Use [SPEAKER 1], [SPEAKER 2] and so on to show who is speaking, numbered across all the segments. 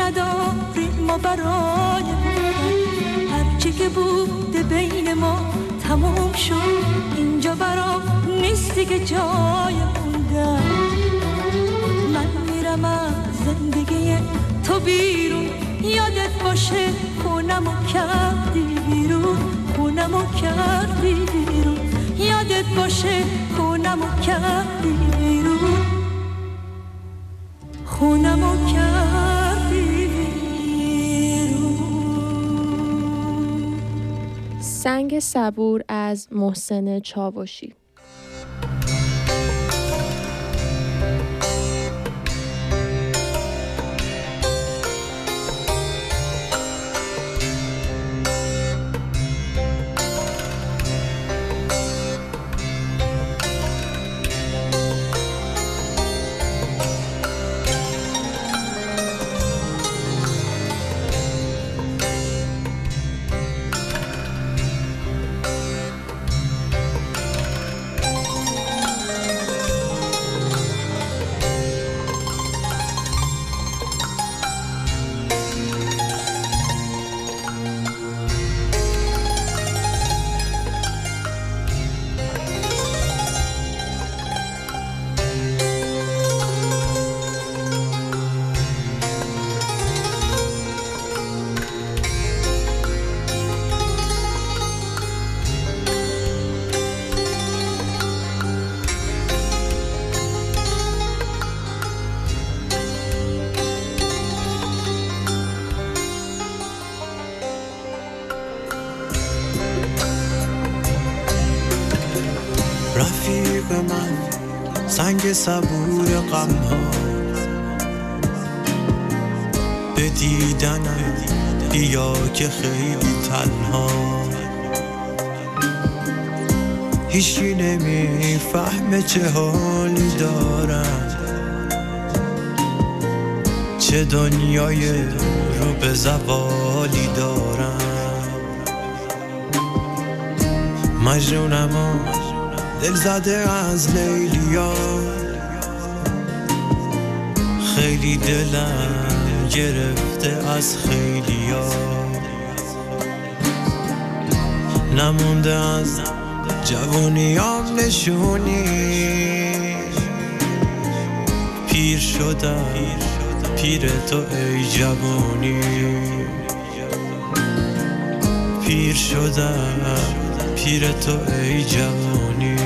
[SPEAKER 1] نداریم ما برای بودن، هرچی که بوده بین ما تموم شد، اینجا برام نیستی که جای موندن. من میرم از زندگی تو بیرون، یادت باشه خونمو کردی بیرون، خونمو کردی بیرون، یادت باشه خونمو کردی بیرون، خونمو کردی بیرون.
[SPEAKER 2] سنگ صبور از محسن چاوشی.
[SPEAKER 3] رفیق من سنگ صبور غم ها، به دیدنم بیا که خیلی تنها، هیچی نمیفهمه چه حالی دارم، چه دنیای رو به زوالی دارم. مجنونم و دل زده از لیلیا، خیلی دلم گرفته از خیلیا، نمونده از جوونیام نشونی، پیر شدم پیر تو ای جوونی، پیر شدم پیر تو ای جوانی.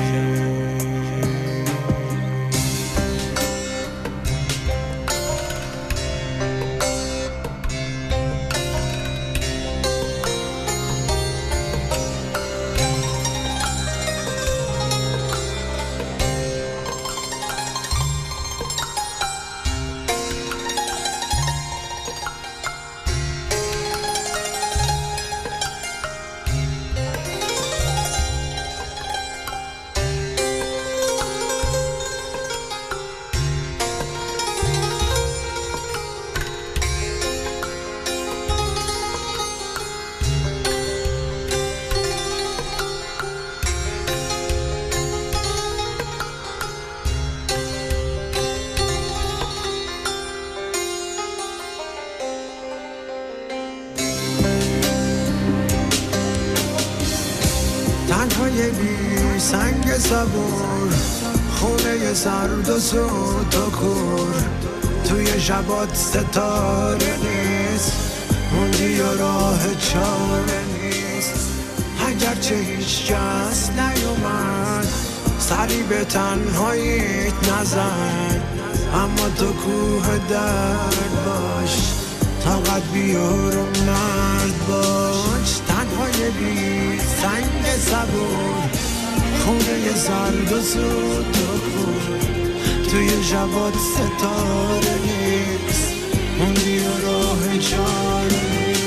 [SPEAKER 3] تنهای بی سنگ صبور، خونه سرد و سود و کور، توی شبات ستاره نیست، موندی و راه چاره نیست. اگرچه هیچ کس نیومد سری به تنهاییت نزن، اما تو کوه درد باش، طاقت بیار و مرد باش. تنهای بی سنگ صبور، خونه سرد و سود و کور، توی شبات ستاره نیست، موندی و راه چاره نیست.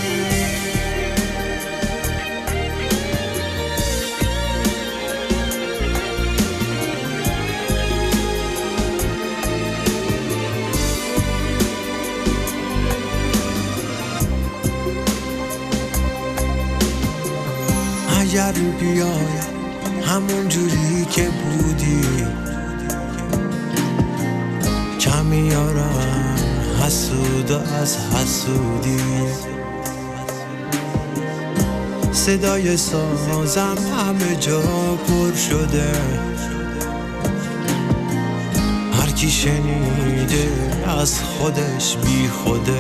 [SPEAKER 3] اگر بیای همون جوری که بودی، کمی آرام حسود و از حسودی، صدای سازم همه جا پر شده، هر کی شنیده از خودش بی خوده،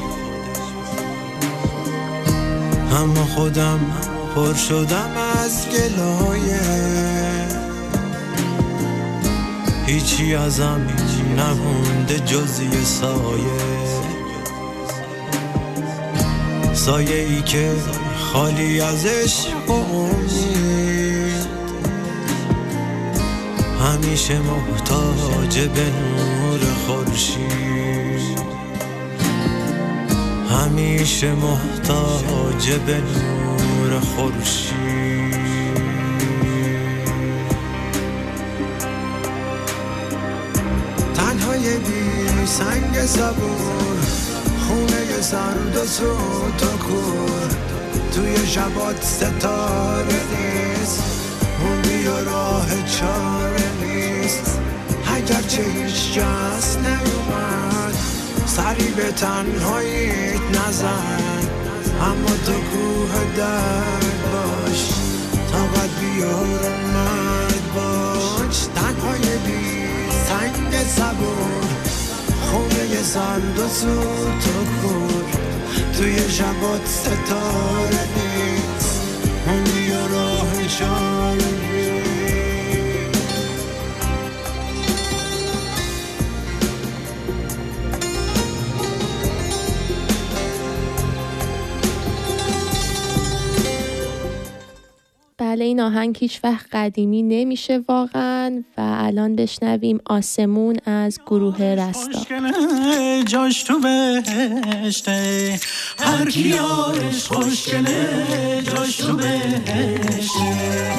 [SPEAKER 3] اما خودم پر شدم از گلایه، هیچی ازم نمونده جز یه سایه ای که خالی از عشق و امید، همیشه محتاج به نور خورشید، همیشه محتاج به نور خورشید. تنهای بی سنگ صبور، خونه سرد و سوت و کور، توی شبات ستاره نیست، موندی و راه چاره نیست، اگرچه هیچ کس نیومد سری به تنهاییت نزن، اما تو کوه درد باش، طاقت بیار اومد باش. تنهای بی سنگ صبور، خونه سرد و سوت و کور، توی شبات ستاره نیست، موندی و راه چاره نیست.
[SPEAKER 2] بله، این آهنگ هیچ وقت قدیمی نمیشه واقعا. و الان بشنویم آسمون از گروه رستا.
[SPEAKER 4] جاش تو بهشته، هر کی یارش خوشگله جاش تو بهشته.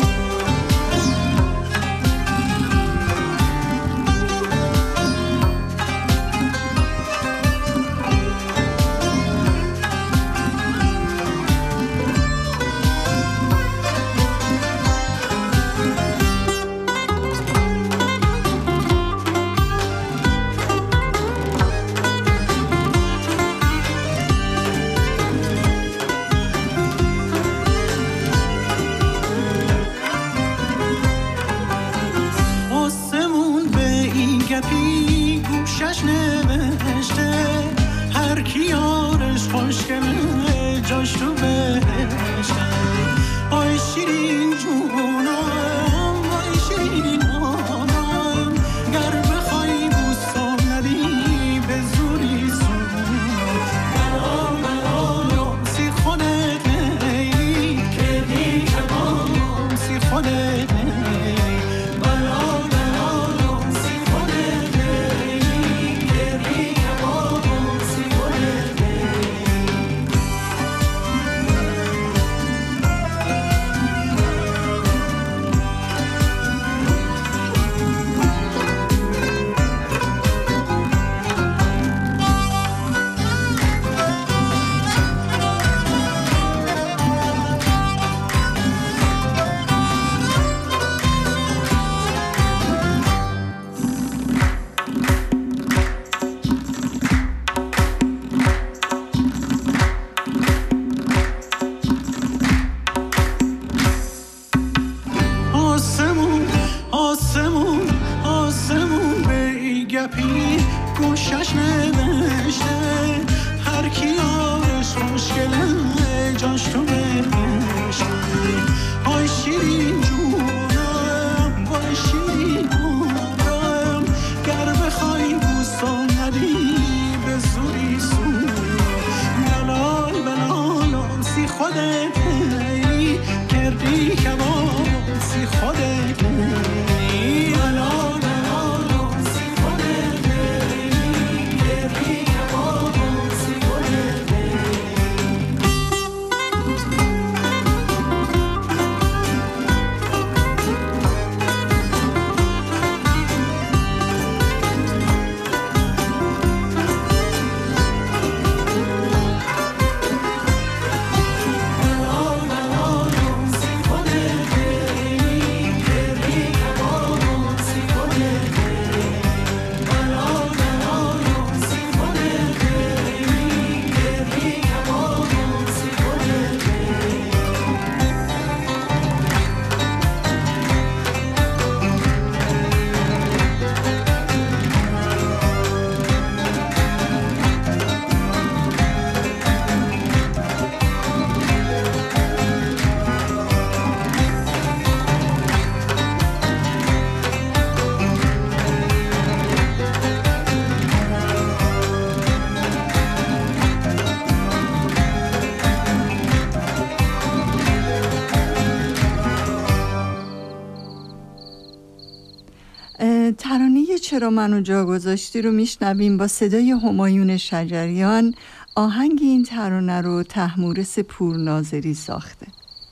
[SPEAKER 5] ترانه چرا منو جا گذاشتی رو میشنویم با صدای همایون شجریان. آهنگ این ترانه رو طهمورث پورناظری ساخته.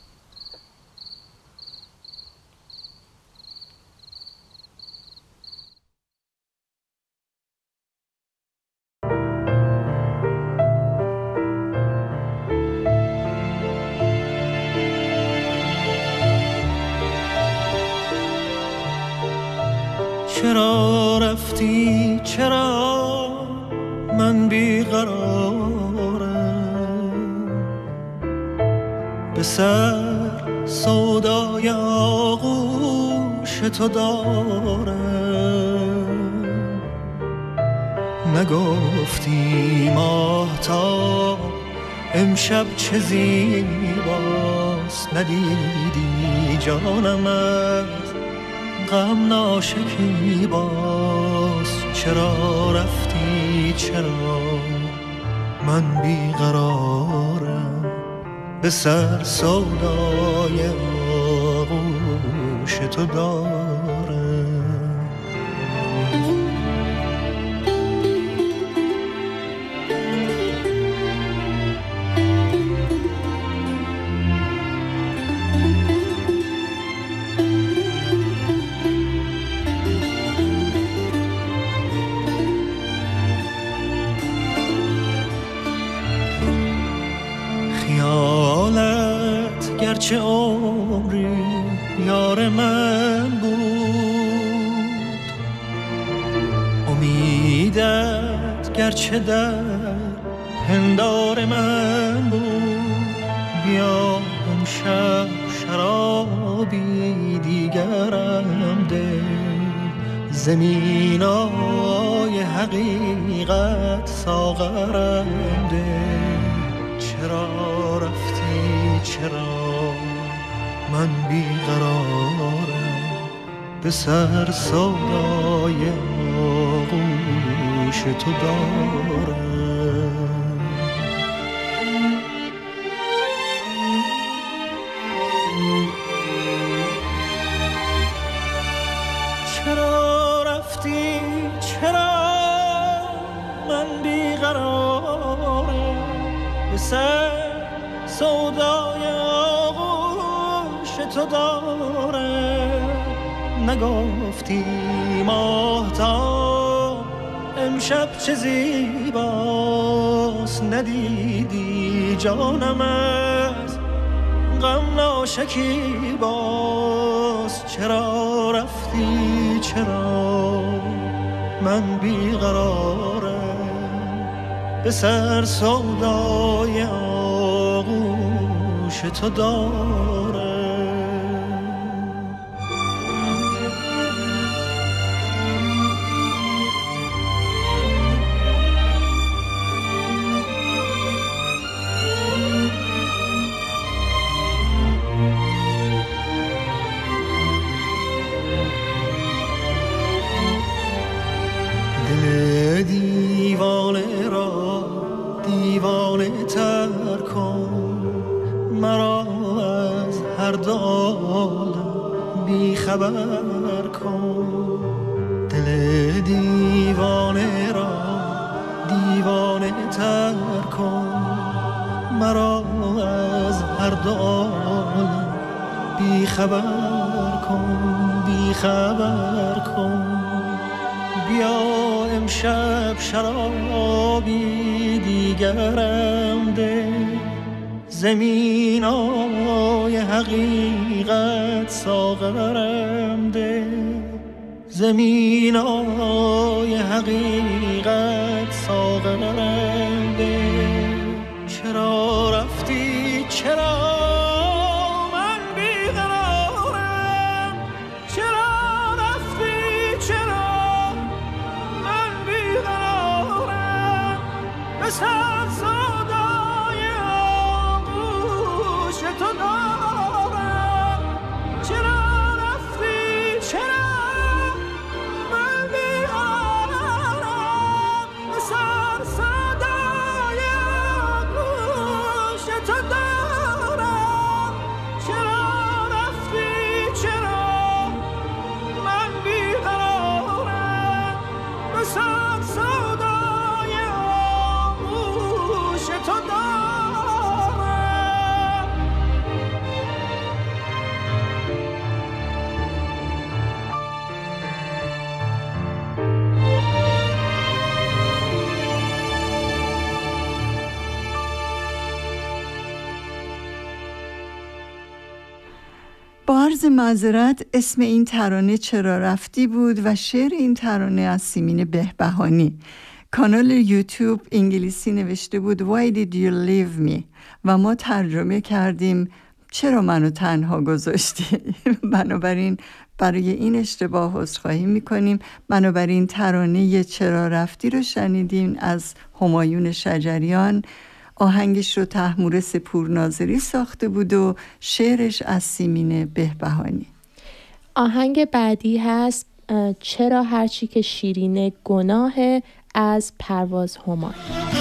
[SPEAKER 3] چرا رفتی چرا من بیقرارم، به سر سودای آغوش تو دارم. نگفتی ماهتاب امشب چه زیباست، ندیدی جانم از غم ناشکیباست. چرا رفتی چرا من بیقرارم، به سر سودای آغوش تو دارم. گرچه عمری یار من بود، امیدت گرچه در پندار من بود. بیا امشب شرابی دیگرم ده، زمینای حقیقت ساغرم ده. چرا رفتی چرا من بیقرارم، به سر سودای آغوش تو دارم. چرا رفتی چرا من بیقرارم، به سر سودای آغوش تو دارم. نگفتی ماهتاب امشب چه زیباست، ندیدی جانم از غم ناشکیباست. چرا رفتی چرا من بیقرارم، به سر سودای آغوش تو دارم. دل دیوانه را دیوانه تر کن، مرا از هر دو عالم بی خبر کن. دل دیوانه را دیوانه تر کن، مرا از هر دو عالم بی خبر کن، بی خبر کن. بیا امشب شرابی دیگرم ده، زمینای حقیقت ساغرم ده، زمینای حقیقت ساغرم ده. چرا رفتی چرا من بیقرارم، چرا رفتی چرا من بیقرارم، به سر سودای آغوش تو دارم. چرا رفتی چرا من بیقرارم، به سر سودای آغوش تو دارم.
[SPEAKER 5] با عرض معذرت اسم این ترانه چرا رفتی بود و شعر این ترانه از سیمین بهبهانی. کانال یوتیوب انگلیسی نوشته بود Why did you leave me و ما ترجمه کردیم چرا منو تنها گذاشتی. بنابراین برای این اشتباه عذرخواهی میکنیم. بنابراین ترانه چرا رفتی رو شنیدیم از همایون شجریان. آهنگش رو طهمورث پورناظری ساخته بود و شعرش از سیمین بهبهانی.
[SPEAKER 2] آهنگ بعدی هست چرا هرچی که شیرین گناه از پرواز همای.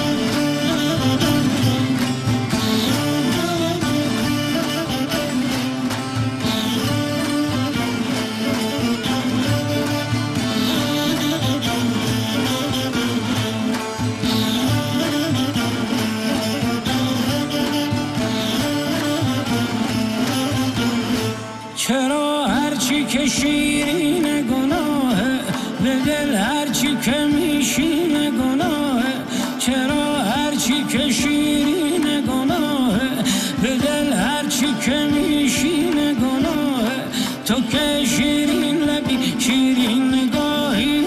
[SPEAKER 6] چرا هرچی که شیرین گناهه به دل هرچی که میشین گناهه. چرا هرچی که شیرین گناهه به دل هرچی که میشین گناهه. تو که شیرین لبی شیرین نگاهی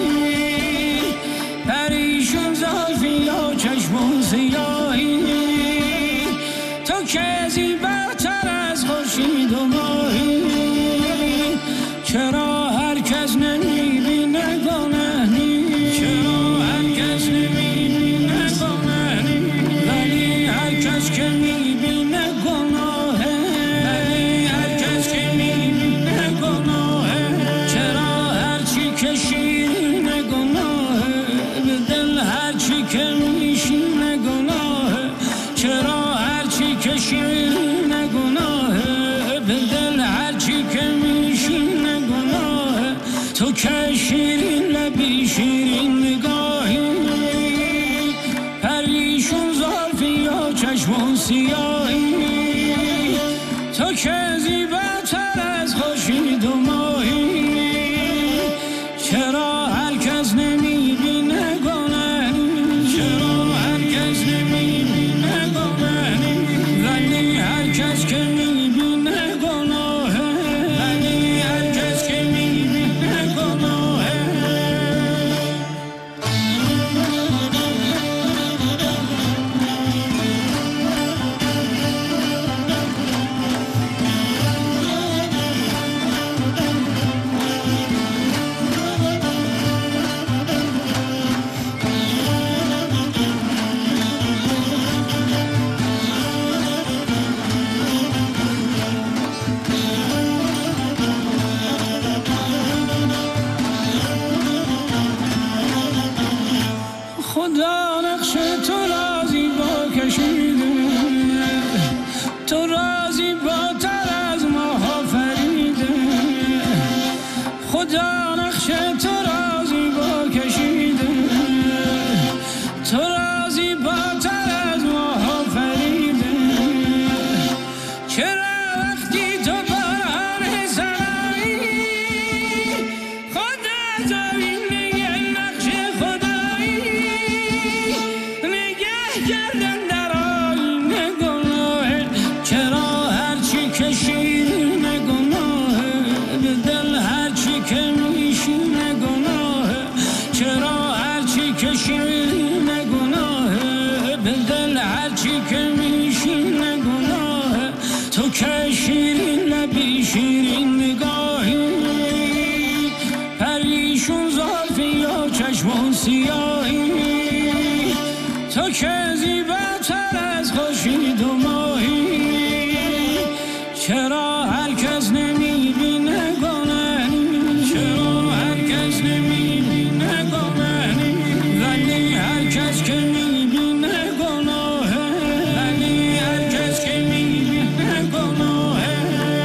[SPEAKER 6] پریشون زلفی یا چشمون سیاهی. تو که زیباتر از خورشید و ماهی. چرا هر کس نمیبینه گناهی. چرا هر کس نمیبینه گناهی ولی هر کس که میبینه گناهه. ولی هر کس که میبینه گناهه. چرا هرچی که شیرین گناهه به دل هرچی که میشینه گناهه. چرا هرچی که شیرین گناهه به دل هرچی که میشینه گناهه. تو که شیرین لبی شیرین نگاهی پریشون زلفی یا چشمون سیاهی. تو که زیباتر از خورشید و ماهی. چرا هر کس نمیبینه گناهی. چرا هر کس نمیبینه گناهی ولی هر کس که میبینه گناهه. ولی هر کس که میبینه گناهه. خدا نقش تو را زیبا کشیده. تو را زیباتر از ماه آفریده. خدا نقش تو را زیبا کشیده. تو را زیباتر از ماه آفریده. چرا وقتی تو بهار سرایی خدا زمینه نقش خدایی نگه کردن در آینه گناهه. چرا هرچی که شیرین گناهه به دل هرچی که میشینه گناهه. چرا هرچی که شیرین گناهه به دل هرچی که میشینه گناهه. تو که شیرین لبی شیرین نگاهی پریشون زلفی یا چشمون سیاهی. تو که زیباتر از خورشید و ماهی. چرا هر کس نمیبینه گناهی. چرا هر کس نمیبینه گناهی ولی هر کس که میبینه گناهه. ولی هر کس که میبینه گناهه.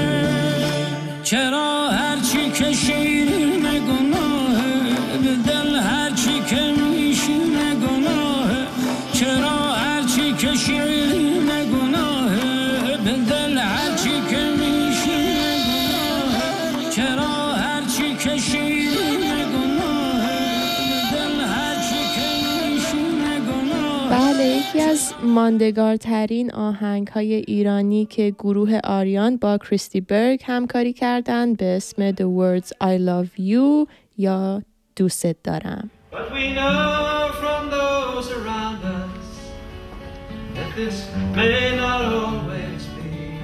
[SPEAKER 6] چرا هرچی که شیرین گناهه به دل هرچی که میشینه گناهه. چرا هرچی که شیرین گناهه به دل هرچی که میشینه گناهه. چرا هرچی که شیرین گناهه به دل هرچی که میشینه گناهه.
[SPEAKER 2] بله یکی از ماندگارترین آهنگ‌های ایرانی که گروه آریان با کریستی برگ همکاری کردند به اسم The Words I Love You یا دوست دارم.
[SPEAKER 6] But we know from those around us that this may not always be.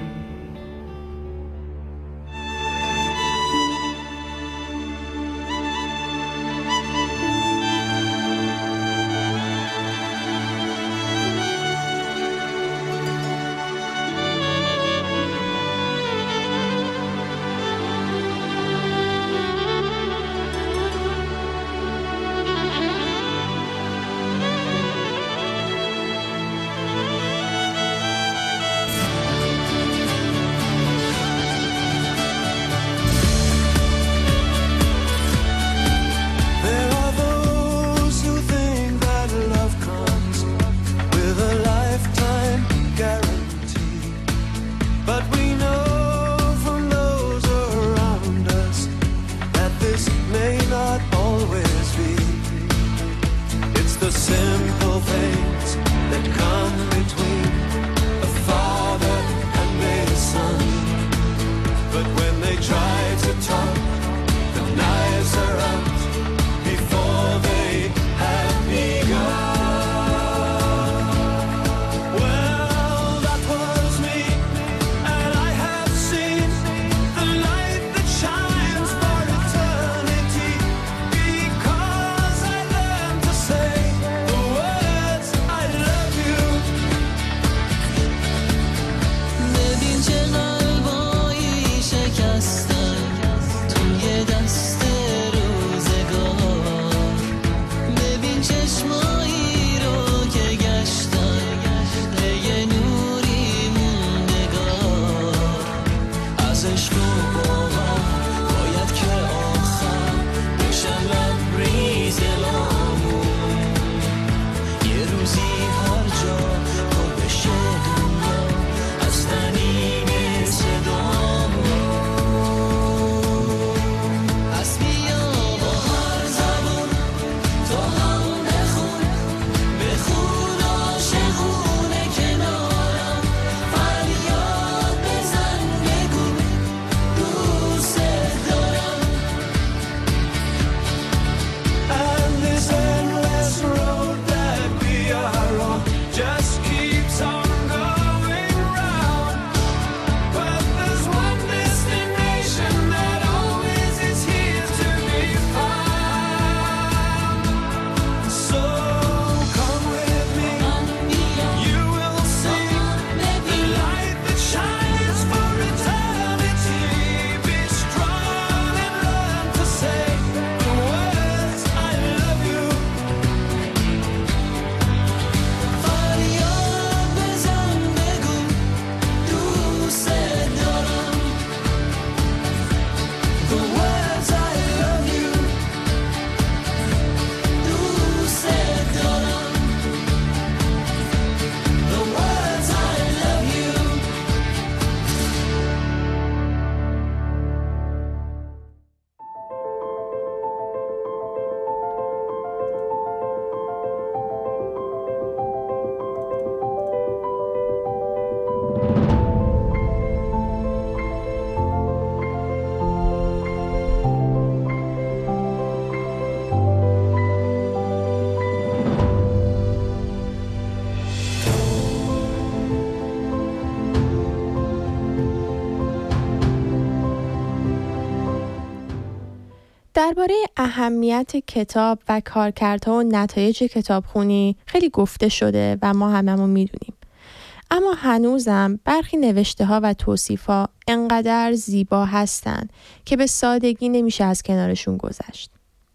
[SPEAKER 2] درباره اهمیت کتاب و کارکردها و نتایج کتابخوانی خیلی گفته شده و ما هممون میدونیم. اما هنوزم برخی نوشته‌ها و توصیف‌ها انقدر زیبا هستن که به سادگی نمیشه از کنارشون گذشت.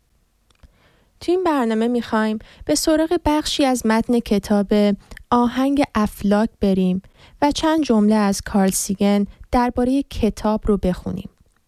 [SPEAKER 2] تو این برنامه میخوایم به سراغ بخشی از متن کتاب آهنگ افلاک بریم و چند جمله از کارل سیگن درباره کتاب رو بخونیم.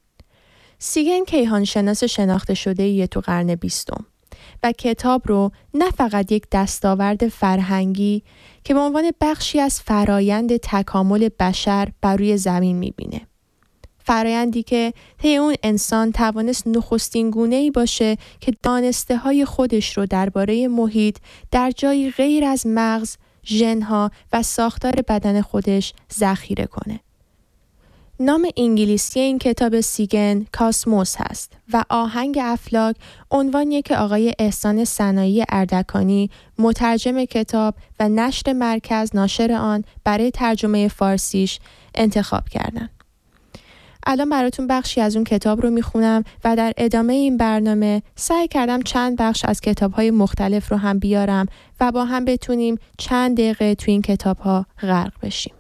[SPEAKER 2] سیگن کیهانشناس شناخته شده‌ایه تو قرن 20 و کتاب رو نه فقط یک دستاورد فرهنگی که به عنوان بخشی از فرایند تکامل بشر بر روی زمین میبینه. فرایندی که طی اون انسان توانست نخستین گونه‌ای باشه که دانسته‌های خودش رو درباره محیط در جایی غیر از مغز ژن‌ها و ساختار بدن خودش ذخیره کنه. نام انگلیسی این کتاب سیگن کاسموس هست و آهنگ افلاک عنوانیه که آقای احسان سنایی اردکانی مترجم کتاب و نشر مرکز ناشر آن برای ترجمه فارسیش انتخاب کردن. الان براتون بخشی از اون کتاب رو میخونم و در ادامه این برنامه سعی کردم چند بخش از کتاب‌های مختلف رو هم بیارم و با هم بتونیم چند دقیقه تو این کتاب‌ها غرق بشیم.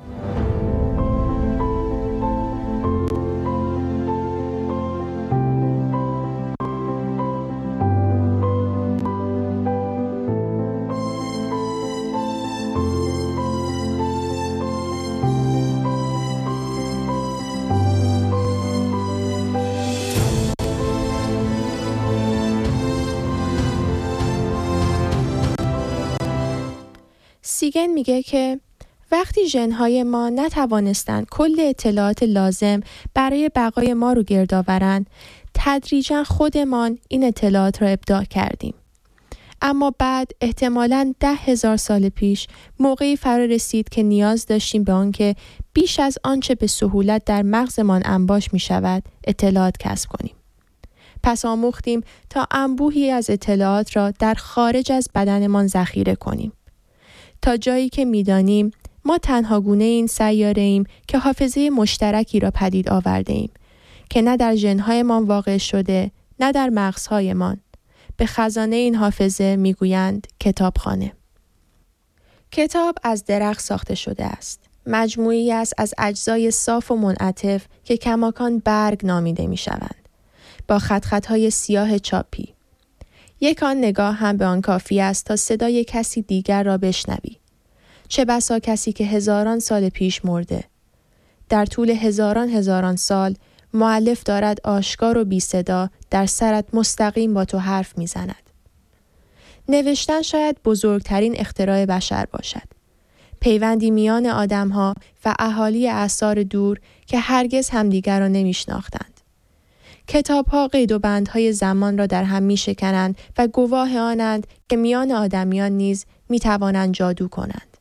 [SPEAKER 2] سیگن میگه که وقتی ژن‌های ما نتوانستند کل اطلاعات لازم برای بقای ما رو گرد آورند، تدریجاً خودمان این اطلاعات را ابداع کردیم. اما بعد احتمالاً 10,000 سال پیش موقعی فرا رسید که نیاز داشتیم به آنکه بیش از آنچه به سهولت در مغزمان انباش می شود اطلاعات کسب کنیم. پس آموختیم تا انبوهی از اطلاعات را در خارج از بدنمان ذخیره کنیم. تا جایی که می‌دانیم ما تنها گونه این سیاره ایم که حافظه مشترکی را پدید آورده ایم که نه در ژن‌هایمان واقع شده نه در مغزهایمان. به خزانه این حافظه میگویند کتابخانه. کتاب از درخت ساخته شده است. مجموعی است از اجزای صاف و منعطف که کماکان برگ نامیده می‌شوند. با خط‌خط‌های سیاه چاپی. یک آن نگاه هم به آن کافی است تا صدای کسی دیگر را بشنوی. چه بسا کسی که هزاران سال پیش مرده. در طول هزاران سال مؤلف دارد آشکار و بی صدا در سرت مستقیم با تو حرف می زند. نوشتن شاید بزرگترین اختراع بشر باشد. پیوندی میان آدمها و اهالی اعصار دور که هرگز همدیگر را نمی شناختند. کتاب‌ها قید و بندهای زمان را در هم می‌شکنند و گواه آنند که میان آدمیان نیز می‌توانند جادو کنند.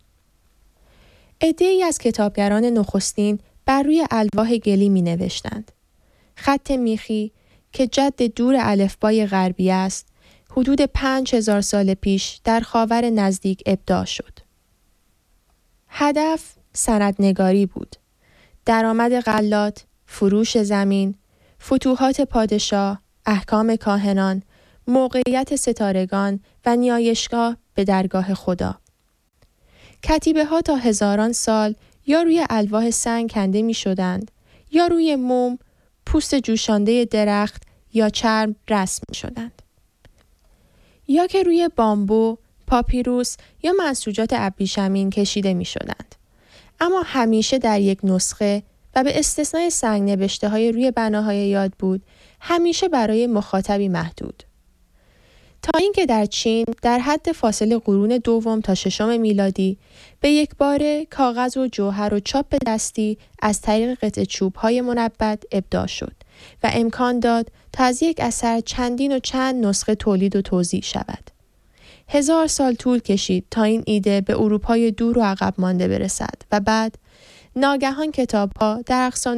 [SPEAKER 2] عده‌ای از کتابگران نخستین بر روی الواح گلی می‌نوشتند. خط میخی که جد دور الفبای غربی است، حدود 5,000 سال پیش در خاور نزدیک ابداع شد. هدف سندنگاری بود. درآمد غلات، فروش زمین، فتوحات پادشاه، احکام کاهنان، موقعیت ستارگان و نیایشگاه به درگاه خدا. کتیبه ها تا هزاران سال یا روی الواح سنگ کنده می شدند یا روی موم، پوست جوشانده درخت یا چرم رسم می شدند. یا که روی بامبو، پاپیروس یا منسوجات ابریشمین کشیده می شدند. اما همیشه در یک نسخه و به استثنای سنگ نوشته های روی بناهای یاد بود، همیشه برای مخاطبی محدود. تا اینکه در چین در حد فاصله قرون دوم تا ششم میلادی به یک باره کاغذ و جوهر و چاپ دستی از طریق قطعه چوب‌های منبت ابداع شد و امکان داد تا از یک اثر چندین و چند نسخه تولید و توزیع شود. 1000 سال طول کشید تا این ایده به اروپای دور و عقب مانده برسد و بعد ناگهان کتاب‌ها در اقصا